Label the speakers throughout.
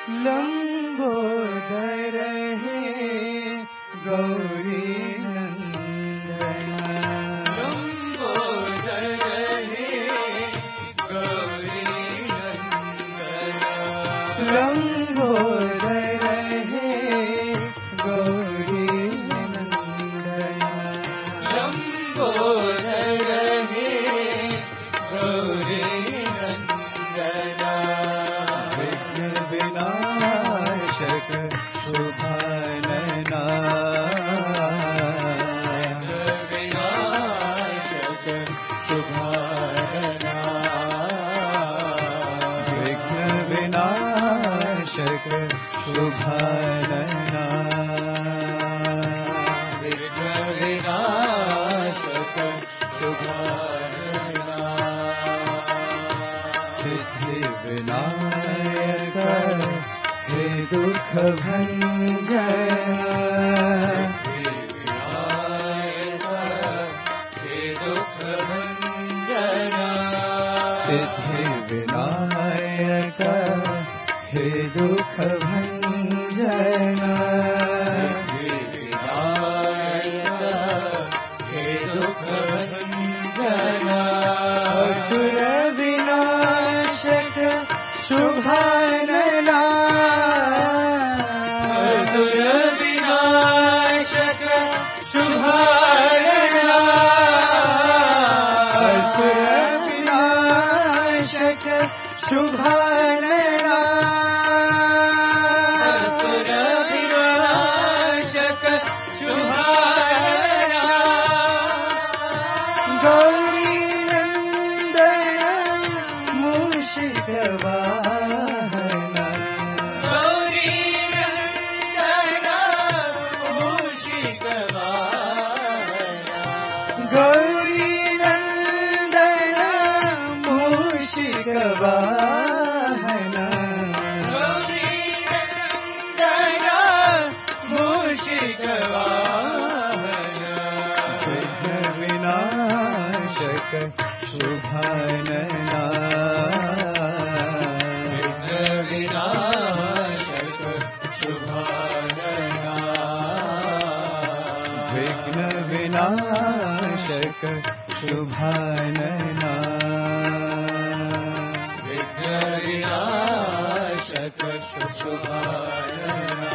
Speaker 1: लंबोदर हे गौरी नंदना, लंबोदर हे गौरी नंदना, लंबोदर हे गौरी नंदना, लंबोदर हे गौरी नंदना, विघ्न विनाशक शुभानना, विनाशक शुभानना, विघ्न विनाशक शुभानना, विघ्न विनाशक शुभानना, सिद्धि विनायक हे दुख भंजना, सिद्धि विनायक हे दुख भंजना, सिद्धि विनायक हे दुख भंजना, असुर विनाशक शुभानना, असुर विनाशक शुभानना, असुर विनाशक शुभानना, असुर विनाशक शुभानना, गौरी नंदन मूषिक वाहन, गौरी नंदन मूषिक वाहन, गौरी नंदन मूषिक वाहन, गौरी नंदन मूषिक वाहन, विघ्न विनाशक शुभानना, विघ्न विनाशक शुभानना, विघ्न विनाशक शुभानना, विघ्न विनाशक शुभानना,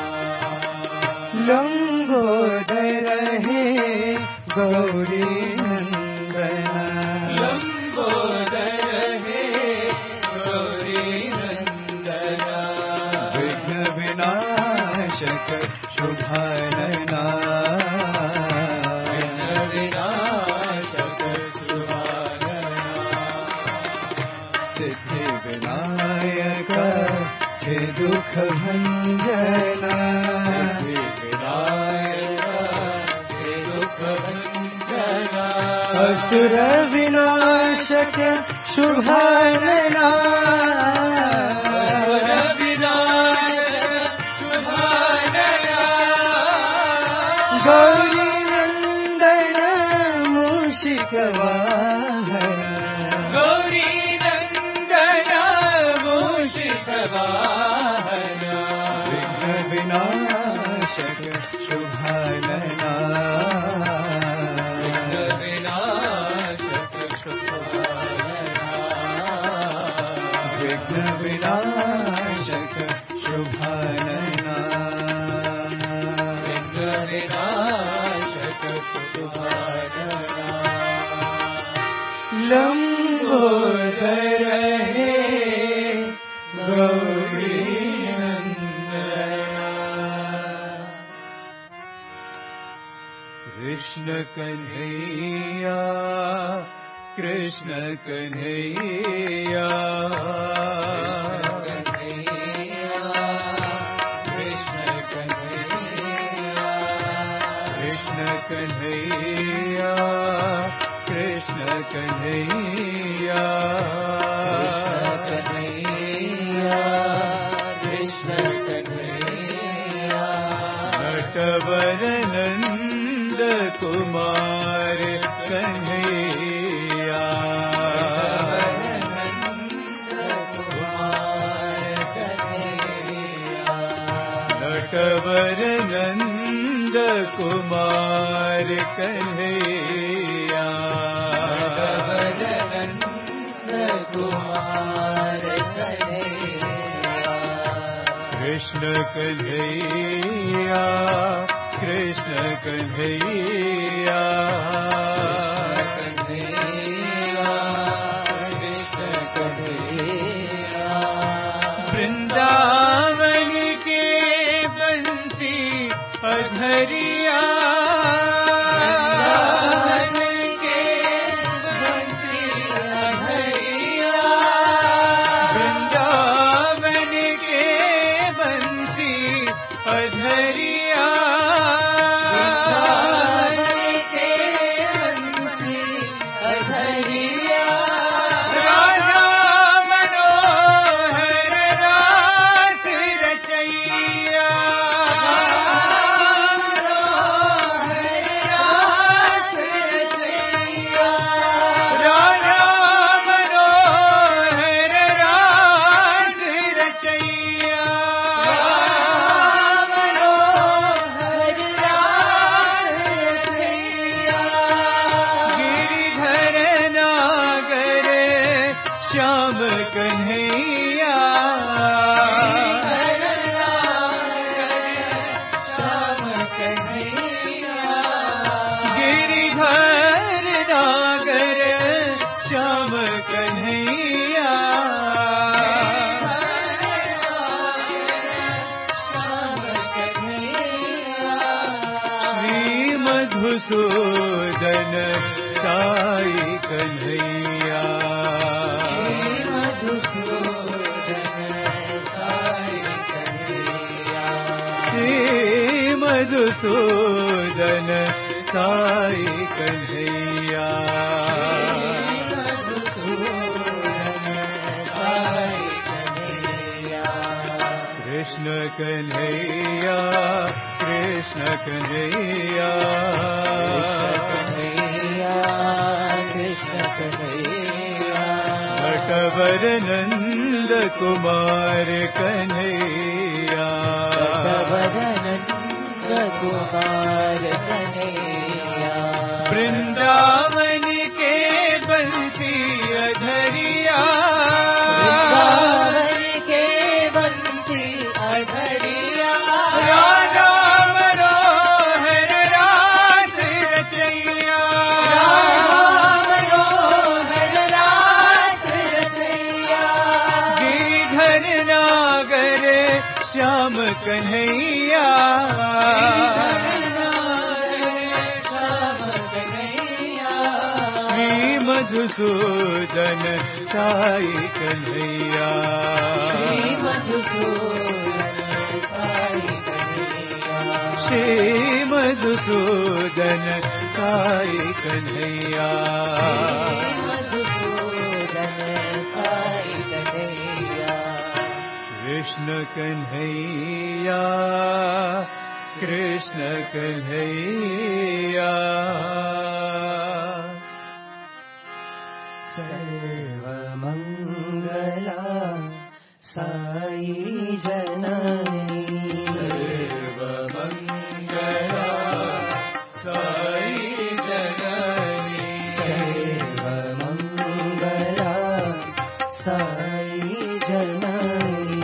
Speaker 1: लंबोदर हे गौरी नंदना, लंबोदर हे गौरी नंदना, विघ्न विनाशक शुभानना, विघ्न विनाशक शुभानना, सिद्धि विनायक हे दुख भंजना, सिद्धि विनायक हे दुख भंजना, असुर विनाशक शुभानना, असुर विनाशक शुभानना, गौरी नंदन मूषिक वाहन, गौरी नंदन मूषिक वाहन, विघ्न विनाशक शुभानना, विघ्न विनाशक शुभानना, विघ्न विनाशक शुभानना, विघ्न विनाशक शुभानना, लंबोदर हे गौरी नंदना, कृष्ण कन्हैया कृष्ण कन्हैया, कृष्ण कन्हैया, कृष्ण कन्हैया, कृष्ण कन्हैया, कृष्ण कन्हैया, नटवर नंद कुमार कन्हैया, नटवर नंद कुमार कन्हैया, नटवर नंद कुमार कन्हैया, कृष्ण कन्हैया, कृष्ण कन्हैया, कृष्ण कन्हैया, वृंदावन के बंसी अधरिया, वृंदावन के बंसी अधरिया, वृंदावन के बंसी अधरिया, वृंदावन के बंसी अधरिया, राजा मनोहर रास रचैया, मनोहर रास रचैया, राजा मनोहर रास रचैया, मनोहर रास रचैया, गिरिधर नागर श्याम कन्हैया, गिरिधर नागर श्याम कन्हैया, श्री मधुसूदन साई कन्हैया, श्री मधुसूदन साई कन्हैया, कृष्ण कन्हैया, कृष्ण कन्हैया, कृष्ण कन्हैया, नटवर नंद कुमार कन्हैया, नटवर नंद कुमार कन्हैया, वृंदावन के बंसी अधरिया, वृंदावन के बंसी अधरिया, राजा मनोहर रास रचैया, मनोहर रास रचैया, गिरिधर नागर श्याम कन्हैया, श्री मधुसूदन साई कन्हैया, श्री मधुसूदन साई कन्हैया, कृष्ण कन्हैया, कृष्ण कन्हैया, सर्वमंगला साई जननी, सर्वमंगला साई जननी, सर्वमंगला साई जननी,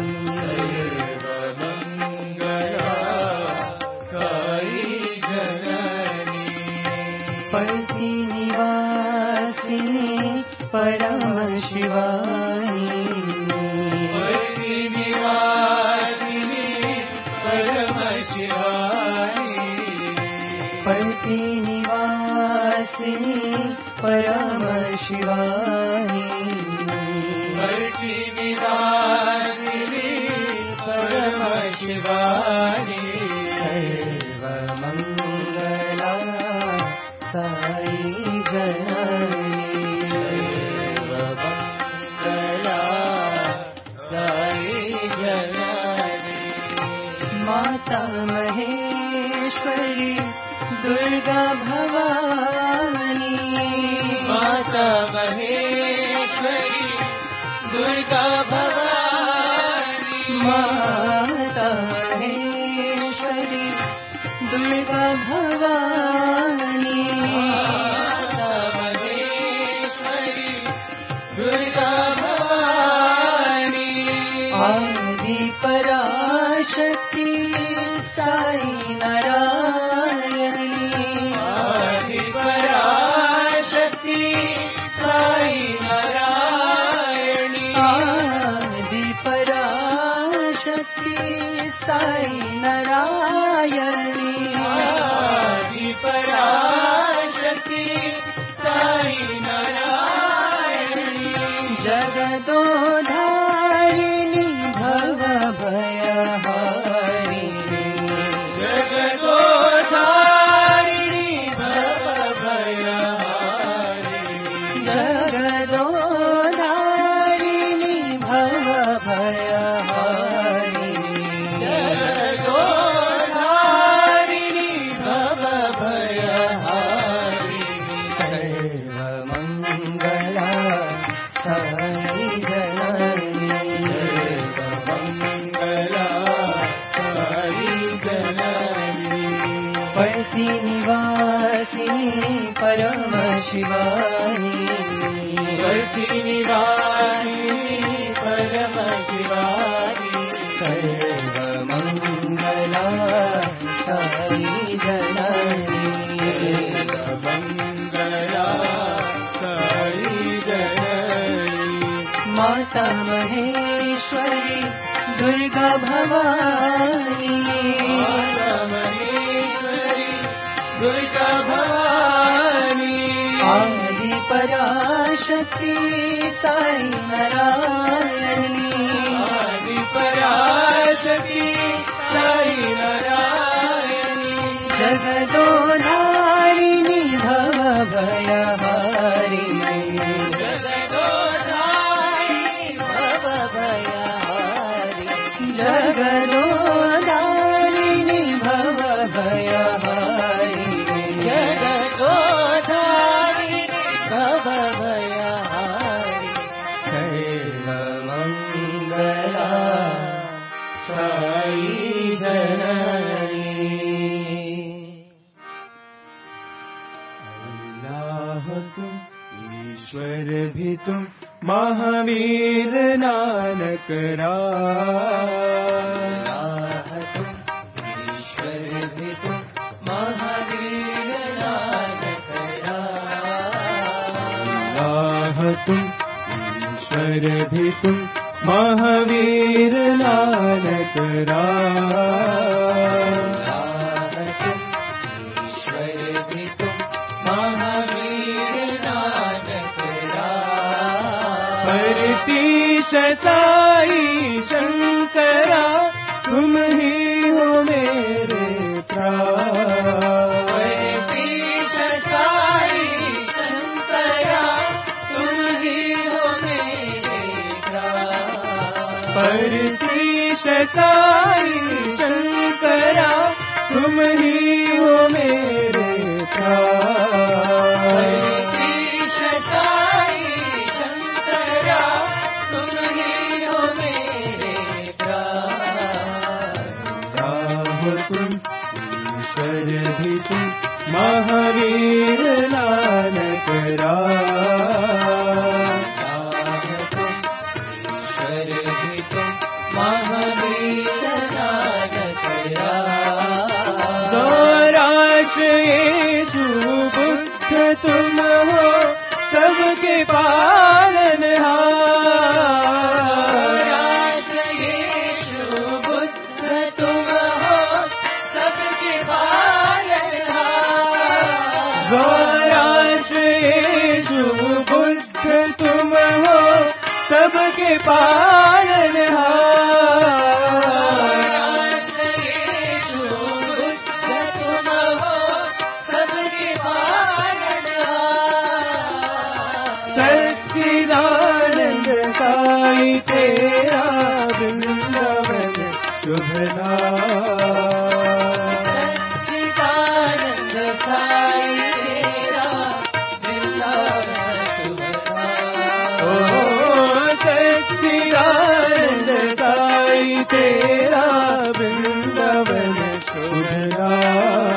Speaker 1: सर्वमंगला साई जननी, पति निवासिनी परम शिवानी, पति निवासिनी परम शिवानी, पति निवासिनी परम शिवानी, पति निवासिनी परम शिवानी, सर्वमंगला साई जननी, सर्वमंगला साई जननी, माता महेश्वरी दुर्गा भवानी, माता महेश्वरी दुर्गा भवानी, माता महेश्वरी दुर्गा भवानी
Speaker 2: माता महेश्वरी दुर्गा भवानी
Speaker 1: आदि पराशक्ति साई नारायणी
Speaker 2: आदि पराशक्ति साई नारायणी
Speaker 1: आदि पराशक्ति साई नारायणी
Speaker 2: आदि पराशक्ति साई नारायणी
Speaker 1: जगदोधारिणी भव भयहारिणी
Speaker 2: जगदोधारिणी भव भयहारिणी
Speaker 1: जगदोधारिणी भव भयहारिणी
Speaker 2: जगदोधारिणी भव भयहारिणी
Speaker 1: सर्वमङ्गला साई जननी
Speaker 2: सर्वमङ्गला साई जननी
Speaker 1: पति निवासिनी परम शिवानी
Speaker 2: पति निवासिनी परम शिवानी
Speaker 1: सर्वमङ्गला साई जननी
Speaker 2: सर्वमङ्गला साई जननी
Speaker 1: माता महेश्वरी दुर्गा भवानी
Speaker 2: माता महेश्वरी दुर्गा भवानी
Speaker 1: आदि पराशक्ति साई नारायणी
Speaker 2: आदि पराशक्ति साई नारायणी
Speaker 1: जगदोधारिणी भव भयहारिणी
Speaker 2: जगदोधारिणी भव भयहारिणी
Speaker 1: जगदोधारिणी भव भयहारिणी
Speaker 2: जगदोधारिणी भव भयहारिणी
Speaker 1: सर्वमङ्गला साई जननी
Speaker 2: अल्लाह तुम ईश्वर भी तुम महावीर नानक
Speaker 1: अल्लाह तुम ईश्वर भी तुम महावीर नानक
Speaker 2: अल्लाह तुम ईश्वर भी तुम महावीर नानक
Speaker 1: ईश्वर भी तुम महावीर नानक
Speaker 2: परतीश साई शंकरा तुम ही हो मेरे प्राण
Speaker 1: परतीश साई शंकरा तुम ही हो मेरे प्राण
Speaker 2: परतीश साई शंकरा तुम ही हो मेरे प्राण
Speaker 1: परतीश साई शंकरा तुम ही हो मेरे प्राण
Speaker 2: राम तुम ईश्वर भी तुम महावीर नानक
Speaker 1: ईश्वर भी तुम महावीर नानक
Speaker 2: गौराश येषु बुद्ध तुम हो सबके पालनहार
Speaker 1: येषु बुद्ध तुम हो सबके पालनहार
Speaker 2: गौराश येषु बुद्ध तुम हो सबके पालनहार
Speaker 1: येषु बुद्ध तुम हो सबके पालनहार
Speaker 2: सच्चिदानंद साई तेरा वृंदावन शुभ नाम
Speaker 1: सच्चिदानंद साई तेरा वृंदावन शुभ नाम
Speaker 2: ओ सच्चिदानंद साई तेरा वृंदावन शुभ नाम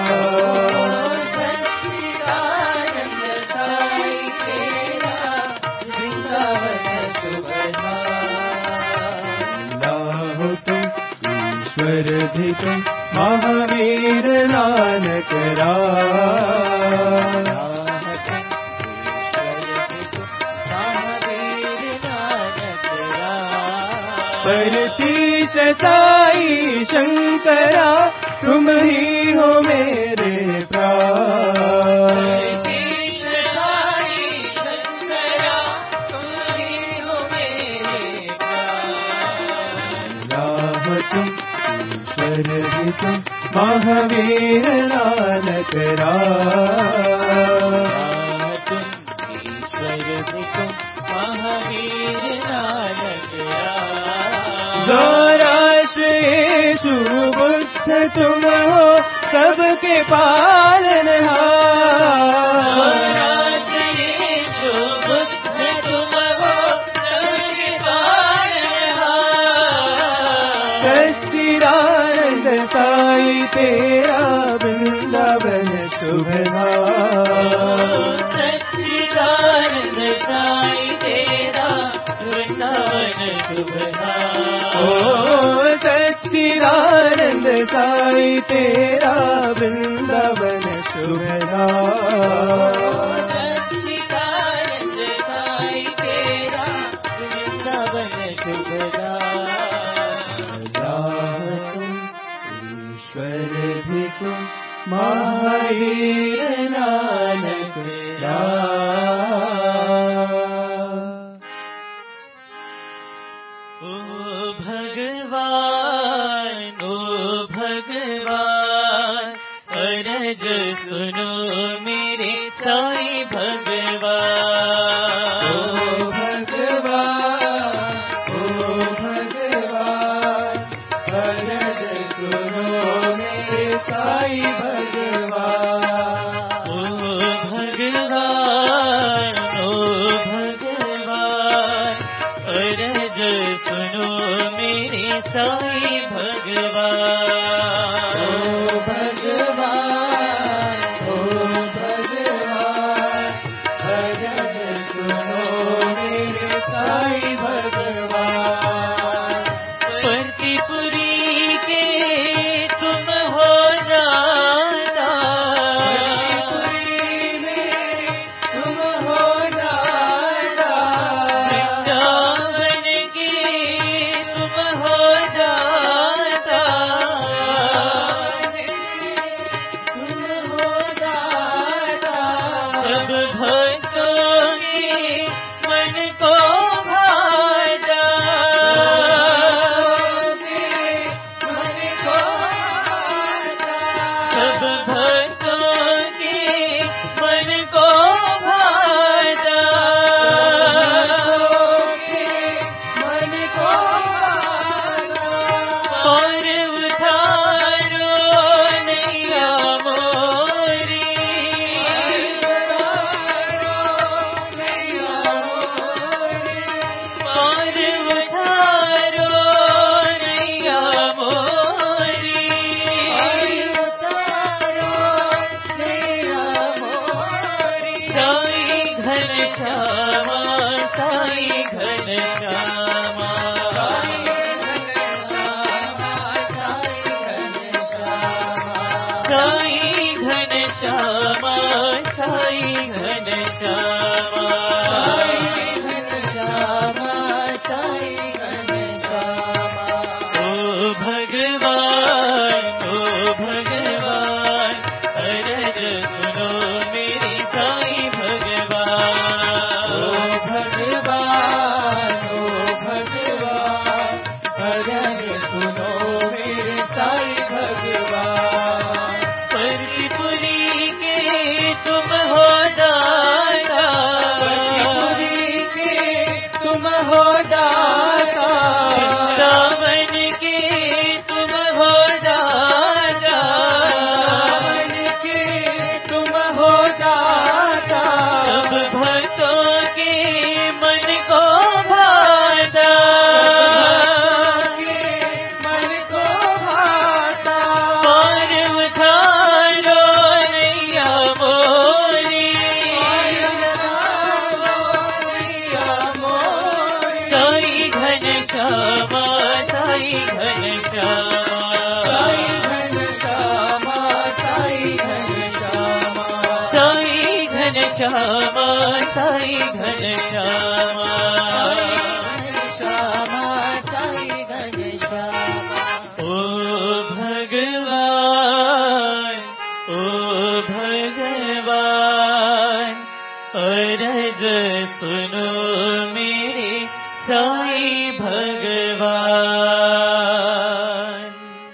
Speaker 2: ईश्वर भी तुम महावीर नानक राम। परतीश साई शंकरा तुम ही हो मेरे प्राण।
Speaker 1: परतीश साई शंकरा तुम ही हो मेरे प्राण।
Speaker 2: अल्लाह तुम ईश्वर भी तुम महावीर नानक राम।
Speaker 1: तुम ईश्वर भी तुम महावीर नानक
Speaker 2: सौराष्ट्र यीशु बुद्ध तुम हो सबके पालनहार।
Speaker 1: सौराष्ट्र यीशु बुद्ध तुम हो सबके पालनहार।
Speaker 2: सच्चिदानंद साई तेरा वृंदावन शुभ नाम।
Speaker 1: सच्चिदानंद साई तेरा वृंदावन शुभ नाम।
Speaker 2: ओ सच्चिदानंद साई तेरा वृंदावन शुभ नाम।
Speaker 1: सच्चिदानंद साई तेरा वृंदावन शुभ नाम।
Speaker 2: ईश्वर भी तुम महावीर नानक राम।
Speaker 1: ओ भगवान अरज सुनो मेरे साई भगवान।
Speaker 2: ओ भगवान अरज सुनो मेरे साई भगवान।
Speaker 1: ओ भगवान अरज सुनो मेरे साई भगवान।
Speaker 2: ओ भगवान अरज सुनो मेरे साई भगवान।
Speaker 1: परतीपुरी के तुम हो जाना।
Speaker 2: परतीपुरी में तुम हो जाना।
Speaker 1: वृंदावन के तुम हो जाता।
Speaker 2: तुम हो जाना।
Speaker 1: सब भक्तों के मन को भाता।
Speaker 2: मन को भाता।
Speaker 1: सब भक्तों के मन को भाता।
Speaker 2: मन को भाता।
Speaker 1: और उठारो नैया मोरी। और उठारो नैया मोरी। साई घन श्यामा साई घन श्यामा। साई घन श्यामा साई घन श्यामा। ओ भगवान अरज सुनो मेरी साई भगवान।
Speaker 2: ओ भगवान भजन सुनो मेरे साई भगवान।
Speaker 1: परतीपुरी के तुम हो दाता।
Speaker 2: परतीपुरी के तुम हो दाता।
Speaker 1: वृंदावन के तुम हो दाता।
Speaker 2: वृंदावन के तुम हो दाता।
Speaker 1: सब भक्तों के मन को भाता।
Speaker 2: मन को भाता।
Speaker 1: और उठारो नैया मोरी। साई घन श्यामा साई घन श्यामा। श्यामा साई घन श्यामा
Speaker 2: श्यामा साई घन श्यामा।
Speaker 1: ओ भगवान ओ भगवान अरज सुनो मेरे साई भगवान।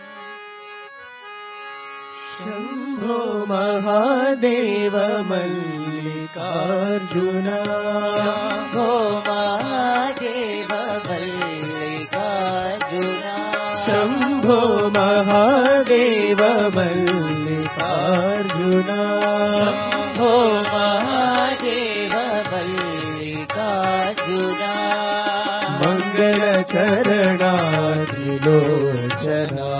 Speaker 2: शंभो महादेव मल्लिकार्जुना शंभो महादेव मल्लिकार्जुना शंभो महादेव मल्लिकार्जुना शंभो महादेव मल्लिकार्जुना मंगल चरणा त्रिलोचना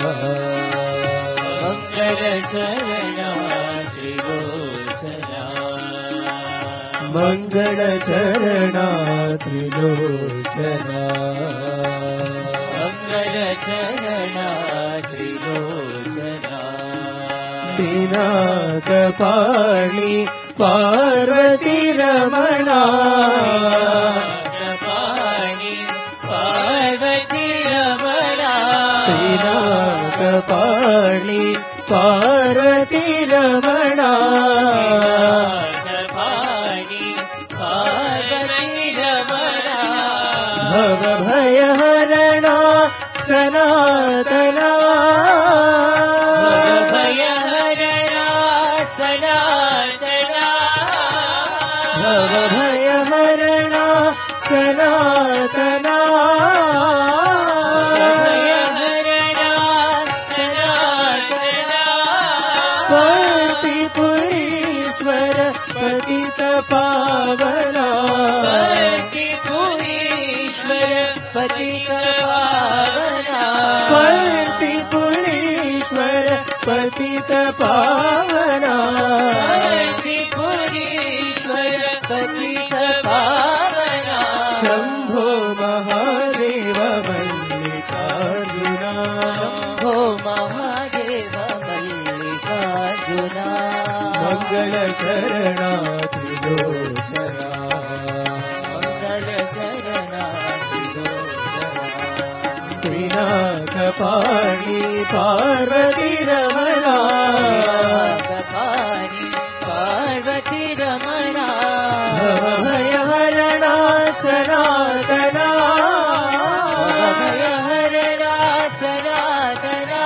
Speaker 2: मंगल चरणा त्रिलोचना मंगल चरणा त्रिलोचना मंगल चरणा त्रिलोचना पिनाकपाणि पार्वती रमणा पाणि पार्वती रमणा पिनाकपाणि पार्वती रमणा पाणि पार्वती रमणा भव भयहरणा सनातना भयहरणा सनातना भव भयहरणा सनातना भयहरणा सनातना पतिपुरीश्वर पतित पावना पतिपुरीश्वर पतित पावना पतिपुरीश्वर पतित पावना पतिपुरीश्वर पतित पावना शंभो महादेव मल्लिकार्जुना शंभो महादेव मल्लिकार्जुना मंगल चरणा त्रिलोचना मंगल चरणा त्रिलोचना पिनाकपाणि पार्वती रमणा पाणि पार्वती रमणा भयहरणा सनातना भयहरणा सनातना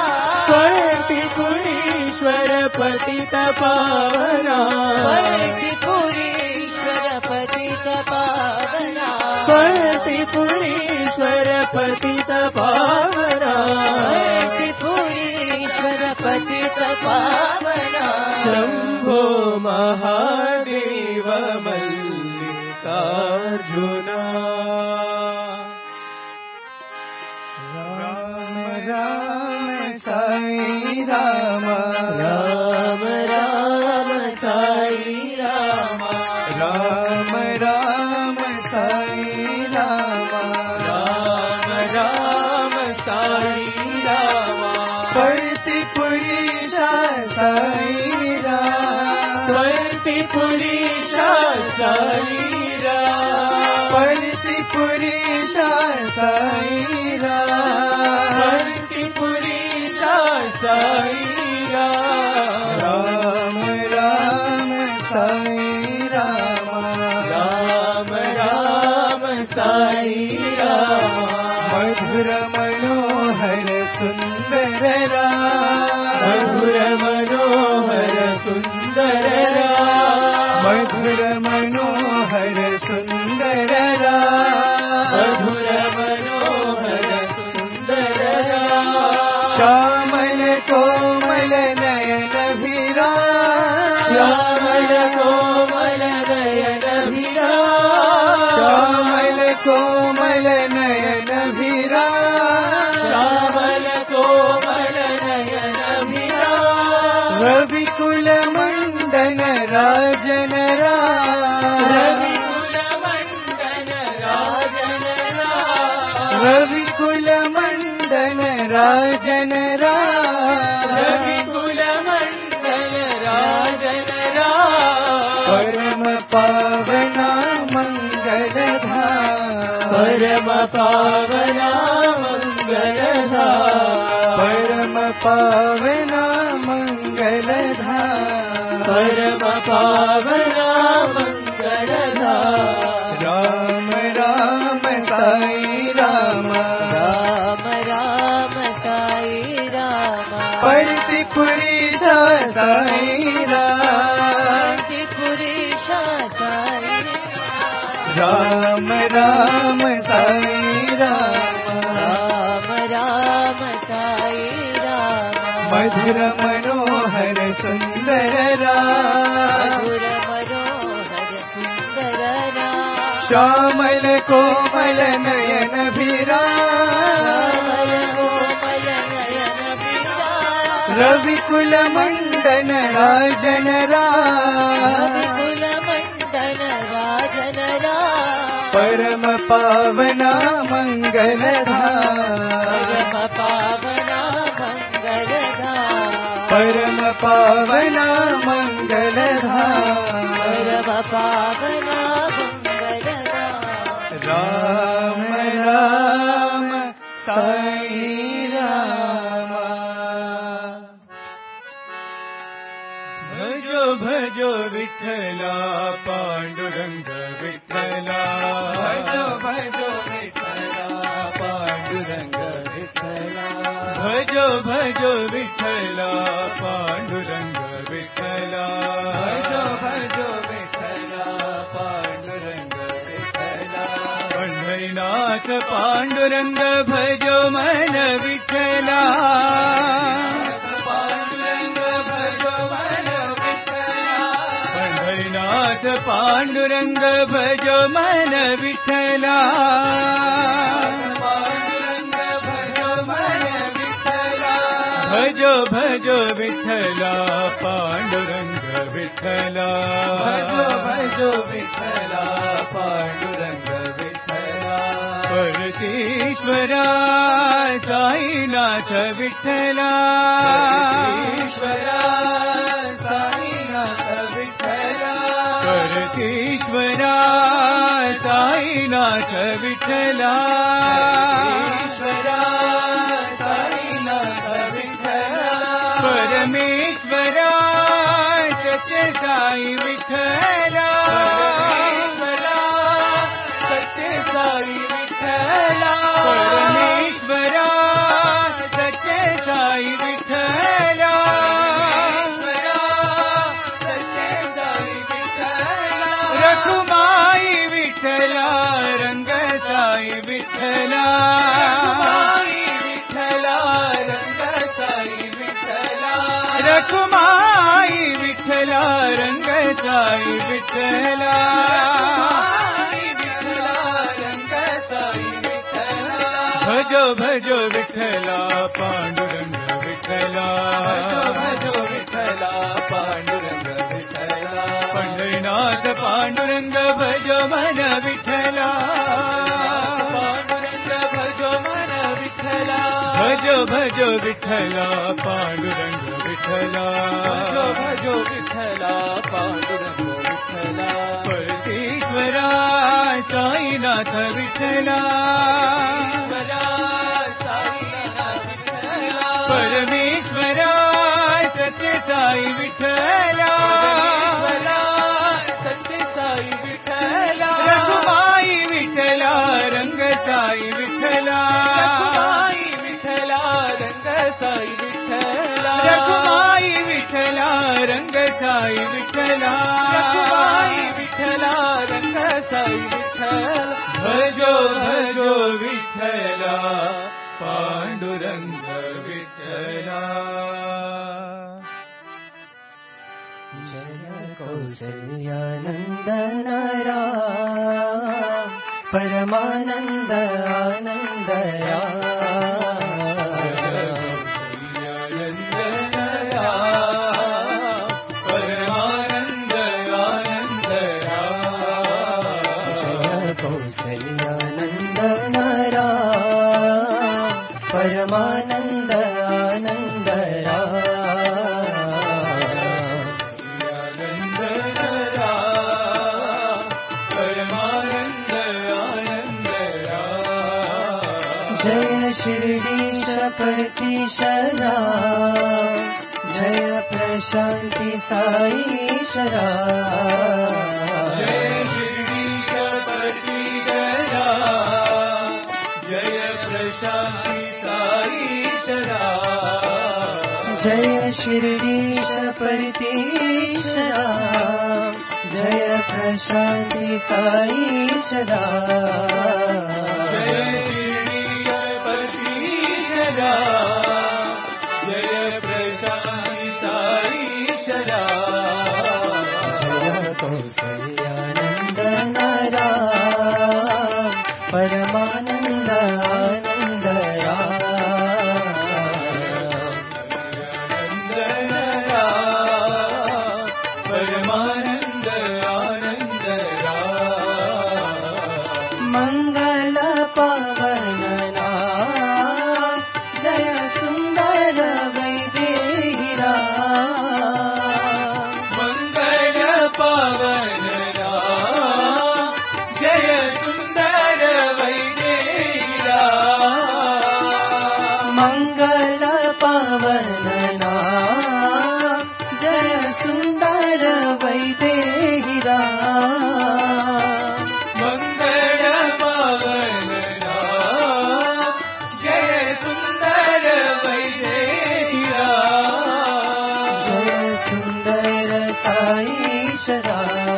Speaker 2: पतिपुरीश्वर पतित पावना पतिपुरीश्वर पतित पावना पतिपुरीश्वर पतित पावना पतिपुरीश्वर पतित पावना शंभो महादेव मल्लिकार्जुना राम राम साई राम राम राम साई राम राम राम साई राम राम राम साई राम पतिपुरीशा साई राम पतिपुरीशा साई राम पतिपुरीशा साई राम पतिपुरीशा साई राम राम साई राम राम राम साई राम मधुर मनोहर सुंदर राम मधुर मनोहर सुंदर राम मधुर मनोहर सुंदर राम मधुर मनोहर सुंदर राम श्यामल कोमल नयन विराम श्यामल कोमल नयन विराम श्यामल कोमल नयन विराम श्यामल कोमल नयन विराम रविकुल मंडन राजन राम रविकुल मंडन राजन राम रविकुल मंडन राजन राम रविकुल मंडन राजन राम परम पावना मंगलधाम
Speaker 1: परम पावना मंगलधाम
Speaker 2: परम पावना मंगलधाम
Speaker 1: परम पावना मंगलधाम
Speaker 2: राम राम साई राम
Speaker 1: राम राम साई राम
Speaker 2: पढ़ती पुरीशा साई राम
Speaker 1: पुरीशा साई
Speaker 2: राम राम साई राम
Speaker 1: राम राम साई राम
Speaker 2: मधुर मनोहर सुंदर राम
Speaker 1: मधुर मनोहर सुंदर राम
Speaker 2: श्यामल कोमल नयन विराम
Speaker 1: कोमल नयन विराम
Speaker 2: रविकुल मंडन राजन राम
Speaker 1: कुल मंडन राजन राम
Speaker 2: परम पावना मंगलधाम
Speaker 1: परम पावना मंगलधाम
Speaker 2: परम पावना मंगलधाम
Speaker 1: परम पावना मंगलधाम
Speaker 2: राम राम साई राम भजो भजो विठ्ठला पांडुरंग विठ्ठला भजो भजो विठ्ठला पांडुरंग विठ्ठला भजो भजो विठ्ठला पांडुरंग विठ्ठला भजो भजो विठ्ठला पांडुरंग विठ्ठला पंढरीनाथ पांडुरंग भजो मन विठ्ठला पांडुरंग भजो मन विठ्ठला पंढरीनाथ पांडुरंग भजो मन विठ्ठला पांडुरंग भजो मन विठ्ठला भजो भजो विठ्ठला पांडुरंग विठ्ठला भजो भजो विठ्ठला पांडुरंग विठ्ठला परमेश्वरा साईनाथ विठ्ठला परमेश्वरा साईनाथ विठ्ठला परमेश्वरा साईनाथ विठ्ठला परमेश्वरा साईनाथ विठ्ठला परमेश्वरा सत्य साई विठ्ठला परमेश्वरा सत्य साई विठ्ठला परमेश्वरा सत्य साई विठ्ठला परमेश्वरा सत्य साई विठ्ठला रखुमाई विठ्ठला रंग साई विठ्ठला रखुमाई विठ्ठला रंग साई विठ्ठला भजो भजो विठ्ठला पांडुरंग विठ्ठला भजो विठ्ठला पांडुरंग विठ्ठला पंढरीनाथ पांडुरंग भजो मन विठ्ठला पांडुरंग भजो मन विठ्ठला भजो भजो विठ्ठला पांडुरंग विठ्ठला भजो भजो विठ्ठला पांडुरंग विठ्ठला परमेश्वरा साईनाथ विठ्ठला परमेश्वरा सत्य साई विठ्ठला सत्य साई विठ्ठला रघुमाई विठ्ठला रंग साई विठ्ठला रघुमाई विठ्ठला रंग साई विठ्ठला रघुमाई विठ्ठला रंग साई विठ्ठला रघुमाई विठ्ठला रंग साई विठ्ठला भजो भजो विठ्ठला पांडुरंग विठ्ठला
Speaker 1: जय कौसल्यानंदन राम परमानंद आनंद
Speaker 2: परमानंद आनंद
Speaker 1: कौसल्यानंदन राम परमानंद आनंद परतीश्वरा जय प्रशांति साईश्वरा
Speaker 2: जय शिर्डीश परतीश्वरा जय प्रशांति साईश्वरा
Speaker 1: जय शिर्डीश परतीश्वरा जय प्रशांति साईश्वरा
Speaker 2: जय शिर्डीश परतीश्वरा जय प्रशांति साईश्वरा
Speaker 1: जय कौसल्यानंद नारायण परमानंद आनंद
Speaker 2: परमानंद आनंद
Speaker 1: मंगल पावन नाम जय सुंदर वैदेहीरा
Speaker 2: मंगल पावन नाम जय सुंदर वैदेहीरा
Speaker 1: मंगल पावन नाम जय सुंदर वैदेहीरा
Speaker 2: मंगल पावन नाम जय सुंदर वैदेहीरा
Speaker 1: जय सुंदर साईश्वरा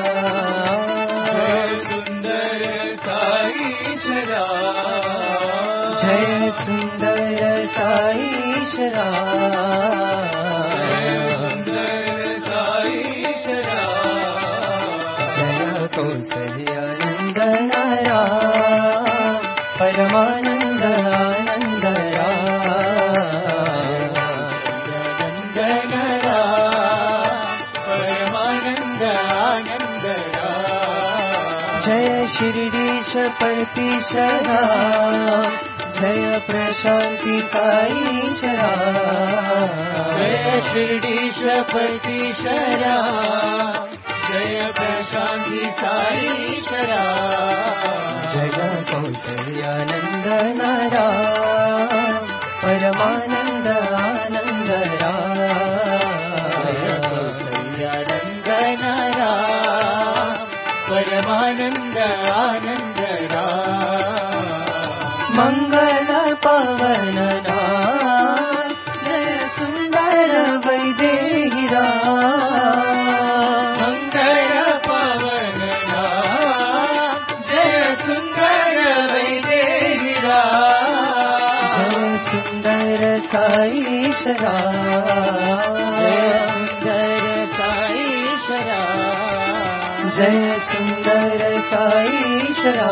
Speaker 2: जय सुंदर साईश्वरा
Speaker 1: जय सुंदर साईश्वरा जय कौसल्यानंद नारायण परमानंद आनंद
Speaker 2: परमानंद आनंद
Speaker 1: जय शिर्डीश परतीश्वरा जय प्रशांति साईश्वरा
Speaker 2: जय शिर्डीश परतीश्वरा जय प्रशांति साईश्वरा
Speaker 1: जय कौसल्यानंद नारायण परमानंद आनंद
Speaker 2: कौसल्यानंद नारायण परमानंद आनंद
Speaker 1: मंगल पावन नाम जय सुंदर वैदेहीरा
Speaker 2: मंगल पावन नाम जय सुंदर वैदेहीरा
Speaker 1: जय सुंदर साईश्वरा
Speaker 2: जय सुंदर साईश्वरा
Speaker 1: जय सुंदर साईश्वरा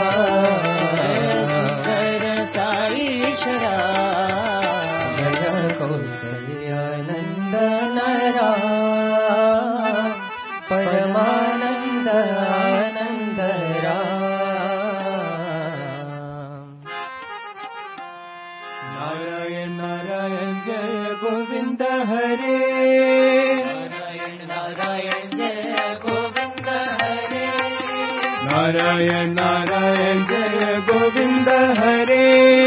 Speaker 1: जय कौसल्यानंद नारायण परमानंद आनंद
Speaker 2: नारायण नारायण जय गोविंद हरे नारायण जय गोविंद हरे नारायण नारायण जय गोविंद हरे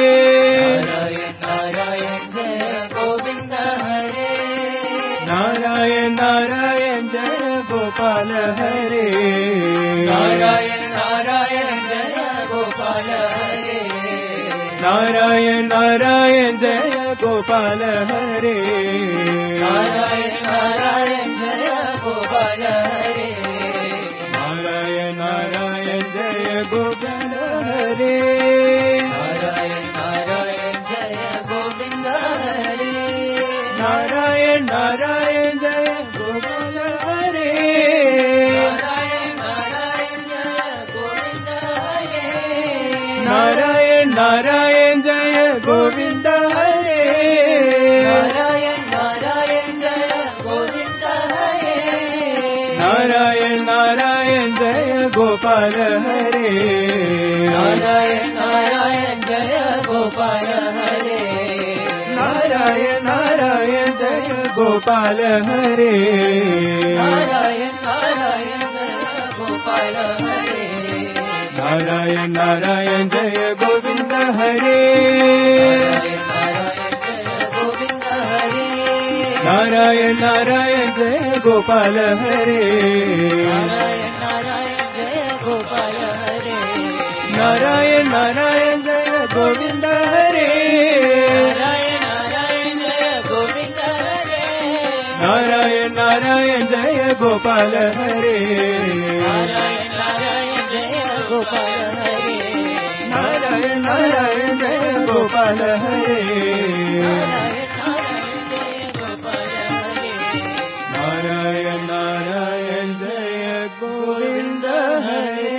Speaker 2: नारायण जय गोविंद हरे नारायण नारायण जय गोपाल हरे नारायण नारायण जय गोपाल हरे नारायण नारायण जय गोपाल हरे नारायण नारायण जय गोपाल हरे नारायण नारायण जय गोविंद हरे नारायण नारायण जय गोविंद हरे नारायण नारायण जय गोविंद हरे नारायण नारायण जय गोविंद हरे नारायण नारायण जय गोविंद हरे नारायण नारायण जय गोविंद हरे नारायण नारायण जय गोपाल हरे नारायण नारायण जय गोपाल हरे नारायण नारायण जय गोपाल हरे नारायण नारायण जय गोपाल हरे नारायण नारायण जय गोविंद हरे नारायण नारायण जय गोपाल हरे
Speaker 1: नारायण नारायण जय गोपाल हरे
Speaker 2: नारायण नारायण जय गोविंद हरे
Speaker 1: नारायण नारायण जय गोविंद हरे
Speaker 2: नारायण नारायण जय गोपाल हरे
Speaker 1: नारायण नारायण जय गोपाल हरे
Speaker 2: नारायण नारायण जय गोपाल हरे
Speaker 1: नारायण नारायण
Speaker 2: नारायण नारायण
Speaker 1: जय गोपाल हरे
Speaker 2: जय गोविंद हरे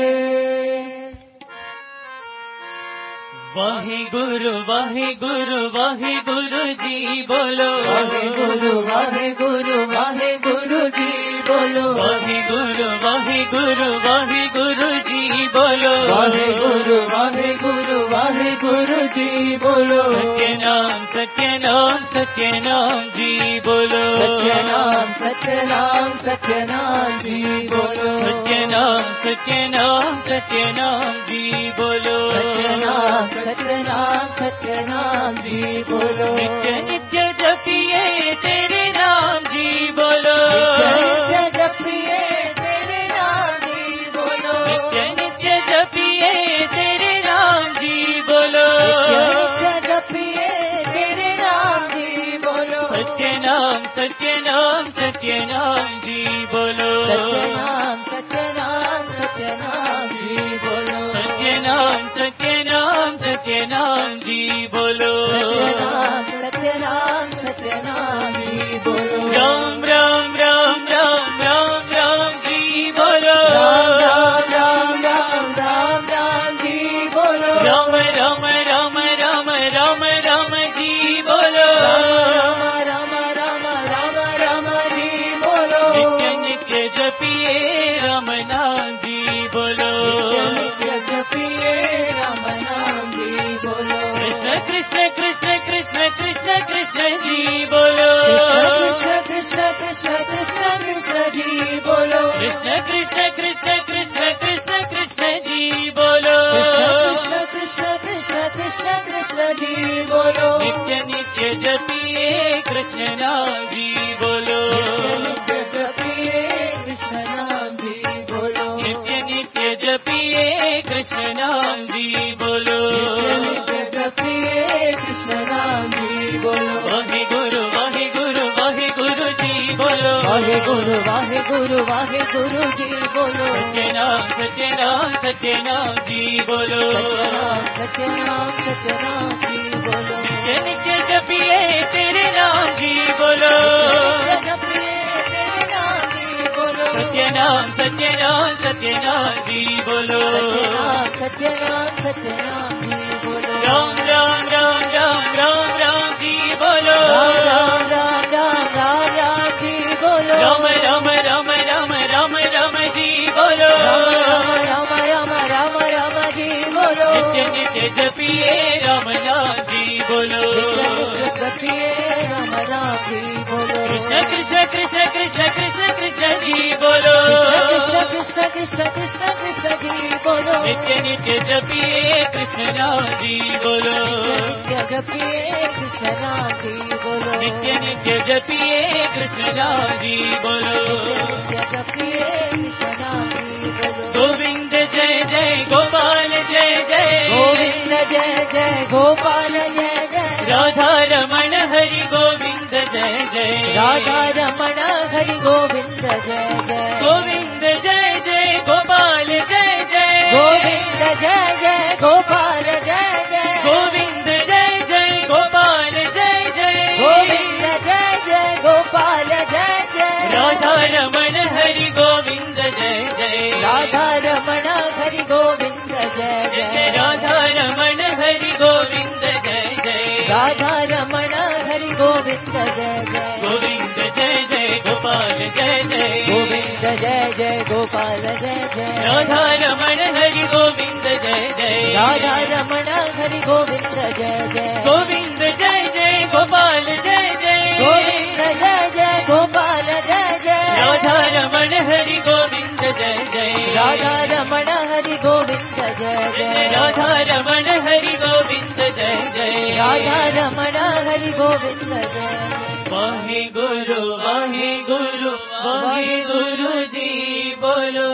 Speaker 3: वाहे गुरु वाहे गुरु वाहे गुरु जी बोलो
Speaker 1: वाहे गुरु वाहे गुरु वाहे गुरु जी बोलो
Speaker 3: वाहे गुरु वाहे गुरु वाहे गुरु जी बोलो
Speaker 1: वाहे गुरु वाहे गुरु वाहे गुरु जी बोलो
Speaker 3: सत्यनाम सत्यनाम सत्यनाम जी बोलो
Speaker 1: सत्यनाम सत्यनाम सत्यनाम जी बोलो
Speaker 3: सत्यनाम सत्यनाम सत्यनाम जी बोलो
Speaker 1: सत्यनाम सत्यनाम सत्यनाम जी बोलो
Speaker 3: नित्य नित्य जपिए तेरे नाम जी बोलो
Speaker 1: नित्य जपिए तेरे नाम जी बोलो
Speaker 3: नित्य नित्य जपिए तेरे नाम जी बोलो
Speaker 1: नित्य जपिए तेरे नाम जी बोलो
Speaker 3: सत्यनाम सत्यनाम सत्यनाम जी बोलो
Speaker 1: सत्यनाम सत्यनाम सत्यनाम जी बोलो
Speaker 3: सत्यनाम सत्यनाम सत्यनाम जी बोलो
Speaker 1: सत्यनाम सत्यनाम सत्यनाम जी बोलो
Speaker 3: राम राम राम राम राम राम जी बोलो
Speaker 1: राम राम राम राम राम राम जी बोलो
Speaker 3: राम राम राम राम राम राम जी बोलो
Speaker 1: राम राम राम राम राम जी बोलो
Speaker 3: नित्य नित्य जपिए राम नाम जी बोलो
Speaker 1: नित्य जपिए राम नाम जी बोलो
Speaker 3: कृष्ण कृष्ण कृष्ण कृष्ण कृष्ण कृष्ण जी बोलो
Speaker 1: कृष्ण कृष्ण कृष्ण कृष्ण कृष्ण जी बोलो
Speaker 3: कृष्ण कृष्ण कृष्ण कृष्ण कृष्ण कृष्ण जी बोलो
Speaker 1: कृष्ण कृष्ण कृष्ण कृष्ण कृष्ण जी बोलो
Speaker 3: नित्य नित्य जपिए कृष्ण नाम जी बोलो
Speaker 1: नित्य जपिए कृष्ण नाम जी बोलो
Speaker 3: नित्य नित्य जपिए कृष्ण नाम जी बोलो
Speaker 1: नित्य जपिए कृष्ण नाम जी बोलो
Speaker 3: वाहे गुरु वाहे गुरु वाहे गुरु जी बोलो
Speaker 1: वाहे गुरु वाहे गुरु वाहे गुरु जी बोलो
Speaker 3: सत्यनाम सत्यनाम सत्यनाम जी बोलो
Speaker 1: सत्यनाम सत्यनाम सत्यनाम जी बोलो
Speaker 3: नित्य नित्य जपिए तेरे नाम जी बोलो
Speaker 1: नित्य जपिए तेरे नाम जी बोलो
Speaker 3: सत्यनाम सत्यनाम सत्यनाम जी बोलो
Speaker 1: सत्यनाम सत्यनाम सत्यनाम जी बोलो
Speaker 3: राम राम राम राम राम राम जी बोलो
Speaker 1: राम राम राम राम राम राम जी बोलो
Speaker 3: राम राम राम राम राम राम जी बोलो
Speaker 1: राम राम राम राम राम जी बोलो
Speaker 3: नित्य नित्य जपिए राम नाम जी बोलो
Speaker 1: नित्य नित्य जपिए राम नाम जी बोलो
Speaker 3: कृष्ण कृष्ण कृष्ण कृष्ण कृष्ण कृष्ण जी बोलो
Speaker 1: कृष्ण कृष्ण कृष्ण कृष्ण कृष्ण जी बोलो
Speaker 3: नित्य नित्य जपिए कृष्ण नाम जी बोलो
Speaker 1: नित्य जपिए कृष्ण नाम जी बोलो
Speaker 3: नित्य नित्य जपिए कृष्ण नाम जी बोलो
Speaker 1: नित्य जपिए कृष्ण नाम जी बोलो
Speaker 3: गोविंद जय जय गोपाल जय जय
Speaker 1: गोविंद जय जय गोपाल जय जय
Speaker 3: राधा रमण हरि गोविंद जय जय
Speaker 1: राधा रमण हरि गोविंद जय जय
Speaker 3: गोविंद जय जय गोपाल जय जय
Speaker 1: गोविंद जय जय गोपाल जय जय
Speaker 3: गोविंद जय जय गोपाल जय जय
Speaker 1: गोविंद जय जय गोपाल जय जय
Speaker 3: राधा रमण हरि गोविंद जय जय
Speaker 1: राधा रमण हरि गोविंद जय जय
Speaker 3: राधा रमण हरि गोविंद जय जय
Speaker 1: राधा रमण हरि गोविंद जय जय
Speaker 3: गोविंद जय जय गोपाल जय जय
Speaker 1: गोविंद जय जय गोपाल जय जय
Speaker 3: राधा रमण हरि गोविंद जय जय
Speaker 1: राधा रमण हरि गोविंद जय जय
Speaker 3: गोविंद जय जय गोपाल जय जय
Speaker 1: गोविंद जय जय गोपाल जय जय
Speaker 3: राधा रमण हरि गोविंद जय जय
Speaker 1: राधा रमण हरि गोविंद जय जय
Speaker 3: राधा रमण हरि गोविंद जय जय
Speaker 1: राधा रमण हरि गोविंद जय जय
Speaker 3: वाहिगुरु वाहिगुरु वाहिगुरु जी बोलो।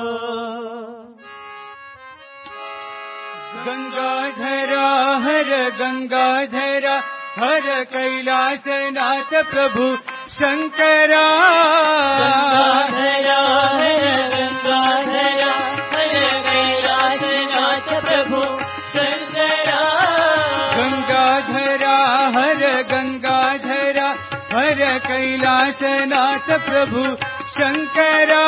Speaker 2: गंगाधरा हर गंगाधरा हर कैलासनाथ प्रभु शंकरा।
Speaker 3: गंगाधरा हर गंगाधरा हर कैलासनाथ प्रभु शंकरा।
Speaker 2: गंगाधरा हर गंगाधरा हर कैलासनाथ प्रभु शंकरा।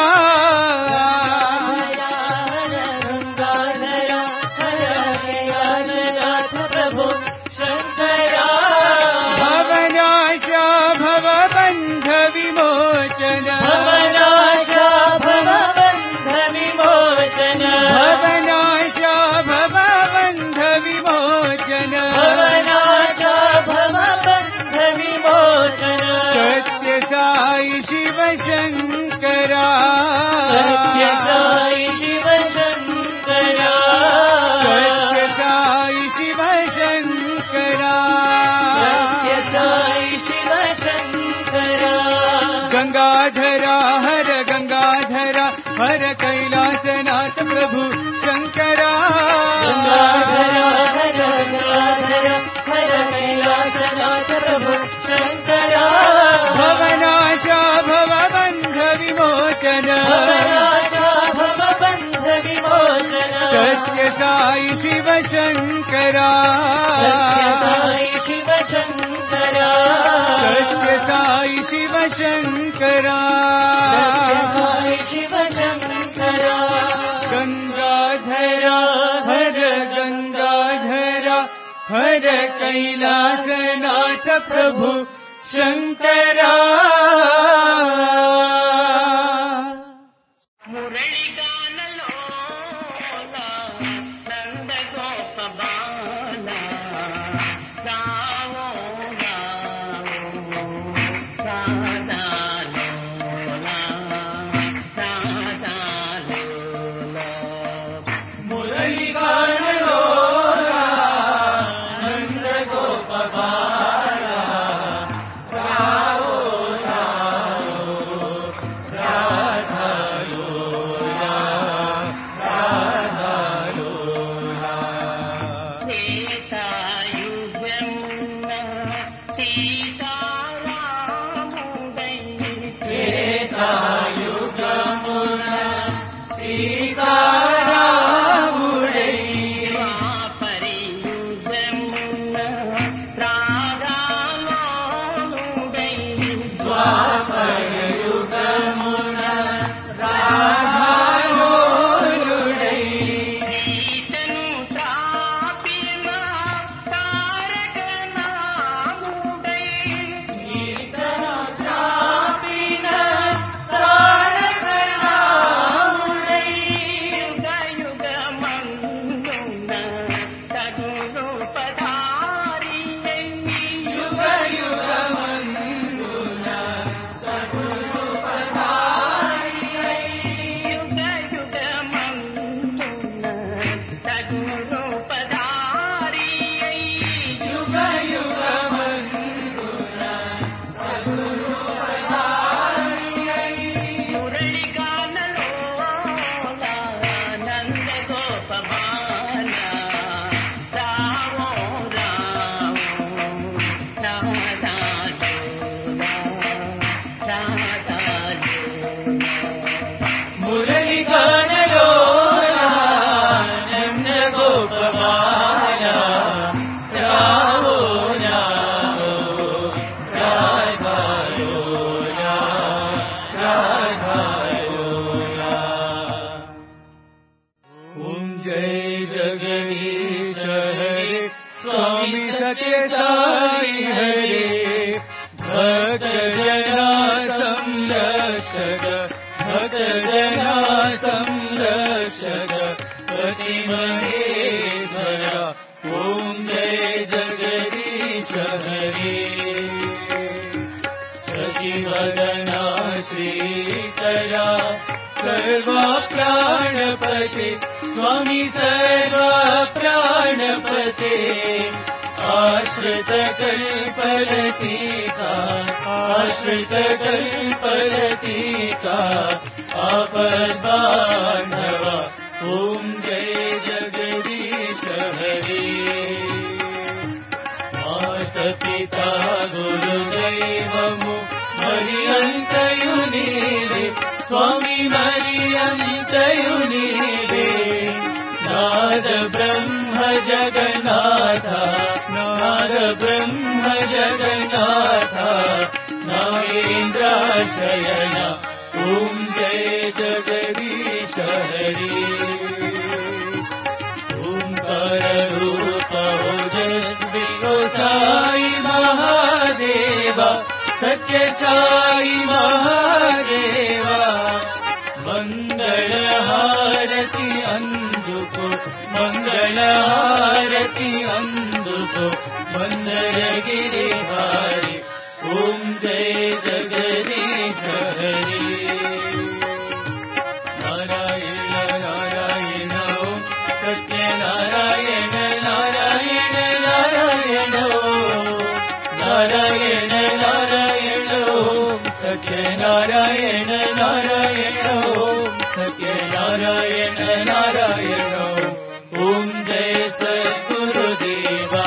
Speaker 2: भवनाशा भवबन्ध विमोचन
Speaker 3: भवनाशा भवबन्ध विमोचन
Speaker 2: भवनाशा भवबन्ध विमोचन
Speaker 3: भवनाशा भवबन्ध विमोचन
Speaker 2: सत्य साई शिव शंकरा।
Speaker 3: सत्य साई शिव शंकरा।
Speaker 2: सत्य साई शिव शंकरा।
Speaker 3: सत्य साई शिव शंकरा।
Speaker 2: गंगाधरा हर गंगाधरा हर कैलासनाथ प्रभु शंकरा।
Speaker 3: गंगाधरा हर गंगाधरा हर कैलासनाथ प्रभु शंकरा।
Speaker 2: भवनाशा भवबन्ध विमोचन
Speaker 3: भवनाशा भवबन्ध विमोचन
Speaker 2: सत्य साई शिव शंकरा।
Speaker 3: सत्य साई शिव शंकरा।
Speaker 2: सत्य साई शिव शंकरा।
Speaker 3: सत्य साई शिव शंकरा।
Speaker 2: गंगाधरा हर गंगाधरा हर कैलासनाथ प्रभु शंकरा। सर्वा प्राणपते स्वामी सर्वा प्राणपते आश्रित कल्पलतिका
Speaker 3: आश्रित कल्पलतिका आपद्बान्धव ॐ जय जगदीश हरे मातपिता गुरुदैवमु मरियन्तयु नीवे स्वामी मरियन्तयु नीवे नाद ब्रह्म जगन्नाथ नाद ब्रह्म जगन्नाथ नागेन्द्राशयन ॐ जय जगदीश हरे ओंकार रूप ओजस्वी साई महादेव सत्य साई महादेवा मंगल हारति अंदुको मंगल हारति अंदुको मंदरगिरि हारी ओम जय जगदीश हरि नारायण नारायण ओम सत्य नारायण नारायण नारायण नारायण नारायण ओम सत्य नारायण नारायण ओम सत्य नारायण नारायण ओम जय सद्गुरुदेवा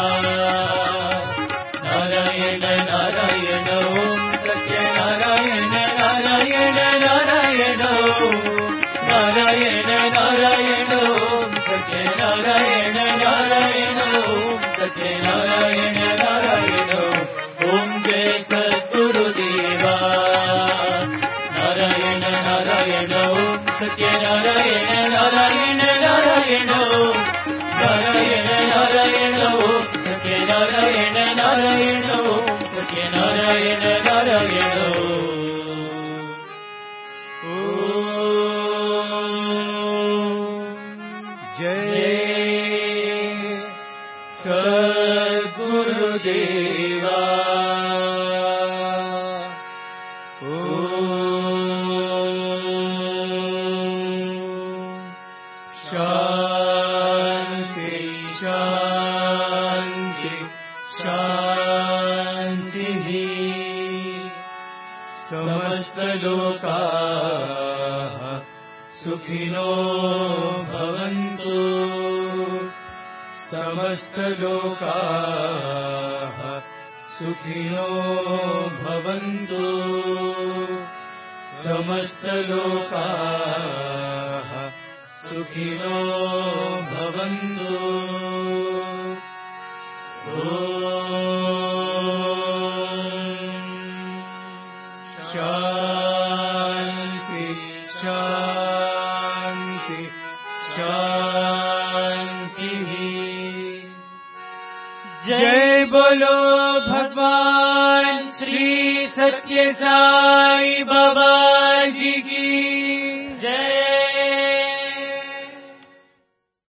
Speaker 3: नारायण नारायण ओम सत्य नारायण नारायण नारायण नारायण नारायण ओम सत्य नारायण नारायण ओम सत्य नारायण नारायण ओम जय सद्गुरुदेवा नारायण नारायण ओम सत्य नारायण नारायण नारायण नारायण नारायण ओम सत्य नारायण नारायण ओम सत्य नारायण नारायण जय सद्गुरुदेवा शांति शांति शांति समस्त लोकाः सुखिनो भवन्तु समस्त लोकाः सुखिनो भवन्तु समस्त लोकाः सुखिनो भवन्तु शांति शांति शांति जय बोलो भगवान श्री सत्य साई बाबा